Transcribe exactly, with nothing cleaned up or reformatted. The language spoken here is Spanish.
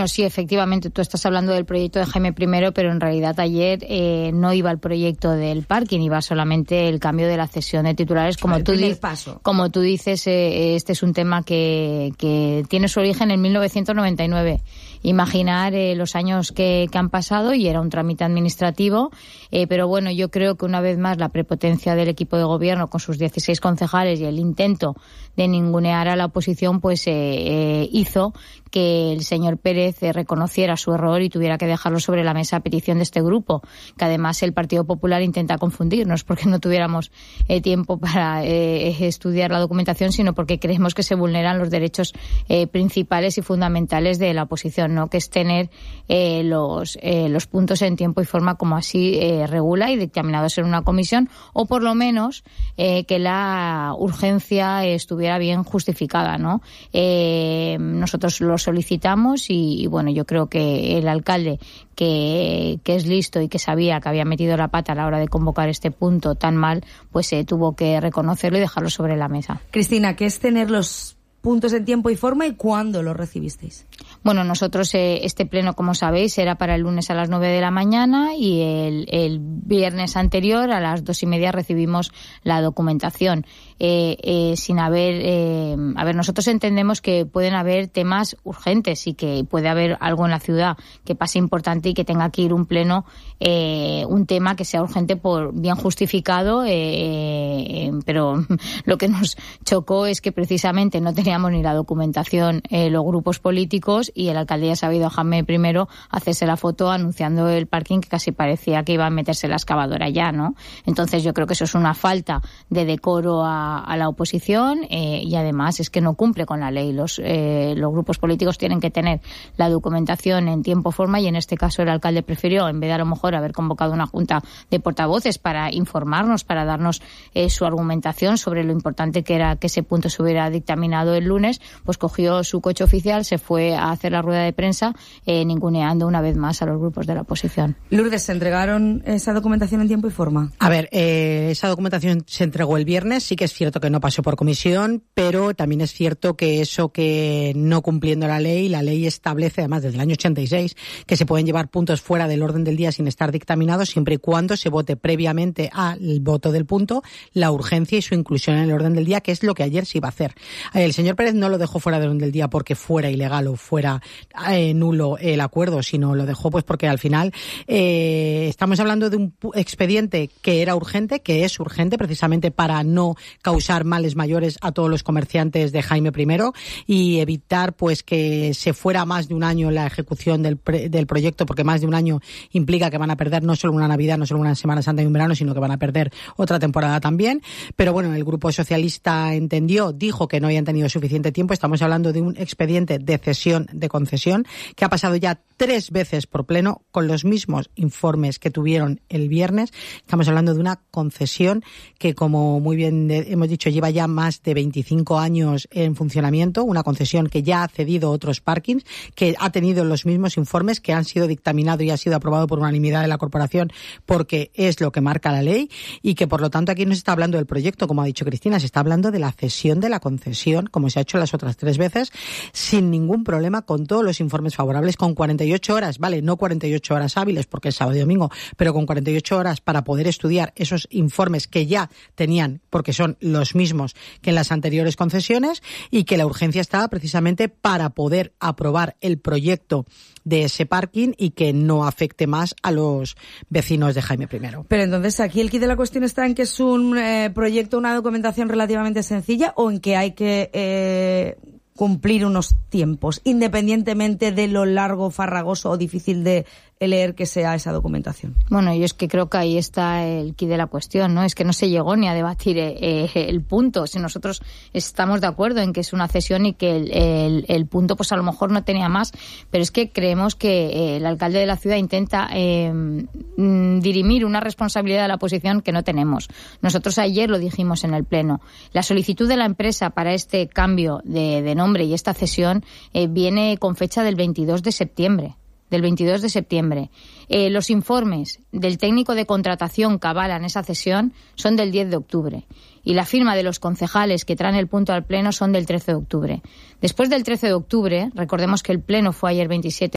Bueno, sí, efectivamente, tú estás hablando del proyecto de Jaime I, pero en realidad ayer eh, no iba el proyecto del parking, iba solamente el cambio de la cesión de titulares. Como, tú, di- como tú dices, eh, este es un tema que, que tiene su origen en mil novecientos noventa y nueve. Imaginar eh, los años que, que han pasado y era un trámite administrativo, eh, pero bueno, yo creo que una vez más la prepotencia del equipo de gobierno con sus dieciséis concejales y el intento de ningunear a la oposición pues eh, eh, hizo que el señor Pérez eh, reconociera su error y tuviera que dejarlo sobre la mesa a petición de este grupo, que además el Partido Popular intenta confundirnos porque no tuviéramos eh, tiempo para eh, estudiar la documentación, sino porque creemos que se vulneran los derechos eh, principales y fundamentales de la oposición, ¿no? Que es tener eh, los eh, los puntos en tiempo y forma como así eh, regula y dictaminados en una comisión, o por lo menos eh, que la urgencia eh, estuviera bien justificada, ¿no? Eh, nosotros los solicitamos y, y bueno, yo creo que el alcalde que, que es listo y que sabía que había metido la pata a la hora de convocar este punto tan mal, pues eh, tuvo que reconocerlo y dejarlo sobre la mesa. Cristina, ¿qué es tener los puntos en tiempo y forma y cuándo los recibisteis? Bueno, nosotros eh, este pleno, como sabéis, era para el lunes a las nueve de la mañana y el, el viernes anterior a las dos y media recibimos la documentación. Eh, eh, sin haber, eh, a ver, nosotros entendemos que pueden haber temas urgentes y que puede haber algo en la ciudad que pase importante y que tenga que ir un pleno, eh, un tema que sea urgente por bien justificado, eh, eh, pero lo que nos chocó es que precisamente no teníamos ni la documentación eh, los grupos políticos y el alcalde ya ha sabido a Jaime I hacerse la foto anunciando el parking que casi parecía que iba a meterse la excavadora ya, ¿no? Entonces yo creo que eso es una falta de decoro a, a la oposición eh, y además es que no cumple con la ley. Los, eh, los grupos políticos tienen que tener la documentación en tiempo, forma y en este caso el alcalde prefirió, en vez de a lo mejor haber convocado una junta de portavoces para informarnos, para darnos eh, su argumentación sobre lo importante que era que ese punto se hubiera dictaminado el lunes, pues cogió su coche oficial, se fue a hacer la rueda de prensa, eh, ninguneando una vez más a los grupos de la oposición. Lourdes, ¿se entregaron esa documentación en tiempo y forma? A ver, eh, esa documentación se entregó el viernes, sí que es cierto que no pasó por comisión, pero también es cierto que eso que no cumpliendo la ley, la ley establece, además desde el año ochenta y seis, que se pueden llevar puntos fuera del orden del día sin estar dictaminados, siempre y cuando se vote previamente al voto del punto la urgencia y su inclusión en el orden del día, que es lo que ayer se iba a hacer. El señor Pérez no lo dejó fuera del orden del día porque fuera ilegal o fuera eh, nulo el acuerdo, sino lo dejó pues porque al final eh, estamos hablando de un expediente que era urgente, que es urgente precisamente para no causar males mayores a todos los comerciantes de Jaime I y evitar pues que se fuera más de un año la ejecución del, pre, del proyecto, porque más de un año implica que van a perder no solo una Navidad, no solo una Semana Santa y un verano, sino que van a perder otra temporada también. Pero bueno, el Grupo Socialista entendió, dijo que no habían tenido suficiente tiempo. Estamos hablando de un expediente de cesión de concesión que ha pasado ya tres veces por pleno con los mismos informes que tuvieron el viernes. Estamos hablando de una concesión que, como muy bien hemos dicho, lleva ya más de veinticinco años en funcionamiento, una concesión que ya ha cedido otros parkings, que ha tenido los mismos informes, que han sido dictaminados y ha sido aprobado por unanimidad de la corporación porque es lo que marca la ley y que por lo tanto aquí no se está hablando del proyecto, como ha dicho Cristina, se está hablando de la cesión de la concesión, como se ha hecho las otras tres veces, sin ningún problema, con todos los informes favorables, con cuarenta y ocho horas, vale, no cuarenta y ocho horas hábiles porque es sábado y domingo, pero con cuarenta y ocho horas para poder estudiar esos informes que ya tenían, porque son los mismos que en las anteriores concesiones, y que la urgencia estaba precisamente para poder aprobar el proyecto de ese parking y que no afecte más a los vecinos de Jaime I. Pero entonces aquí el quid de la cuestión está en que es un eh, proyecto, una documentación relativamente sencilla, o en que hay que eh, cumplir unos tiempos, independientemente de lo largo, farragoso o difícil de leer que sea esa documentación. Bueno, yo es que creo que ahí está el quid de la cuestión, ¿no? Es que no se llegó ni a debatir eh, el punto. Si nosotros estamos de acuerdo en que es una cesión y que el, el, el punto pues a lo mejor no tenía más, pero es que creemos que eh, el alcalde de la ciudad intenta eh, dirimir una responsabilidad de la oposición que no tenemos. Nosotros ayer lo dijimos en el pleno. La solicitud de la empresa para este cambio de, de nombre y esta cesión eh, viene con fecha del veintidós de septiembre. del veintidós de septiembre. Eh, los informes del técnico de contratación que avalan esa cesión son del diez de octubre. Y la firma de los concejales que traen el punto al pleno son del trece de octubre. Después del trece de octubre, recordemos que el pleno fue ayer veintisiete